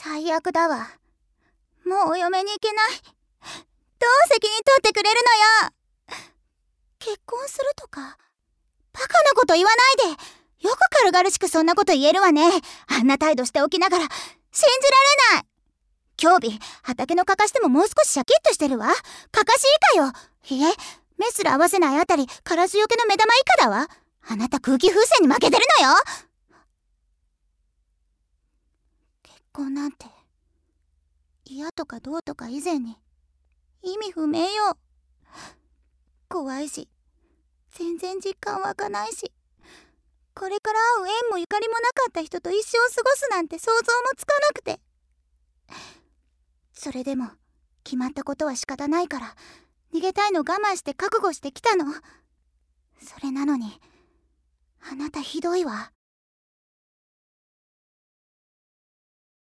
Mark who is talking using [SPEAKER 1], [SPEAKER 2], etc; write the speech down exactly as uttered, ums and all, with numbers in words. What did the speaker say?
[SPEAKER 1] 最悪だわ。もうお嫁に行けない。どう責任取ってくれるのよ。結婚するとかバカなこと言わないで。よく軽々しくそんなこと言えるわね。あんな態度しておきながら信じられない。今日日畑のかかしでももう少しシャキッとしてるわ。かかし以下よ。いえ、目すら合わせないあたりカラスよけの目玉以下だわ。あなた空気風船に負けてるのよ。結婚なんて嫌とかどうとか以前に意味不明よ。怖いし全然実感湧かないし、これから会う縁もゆかりもなかった人と一生過ごすなんて想像もつかなくて。それでも決まったことは仕方ないから逃げたいの我慢して覚悟してきたの。それなのにあなたひどいわ。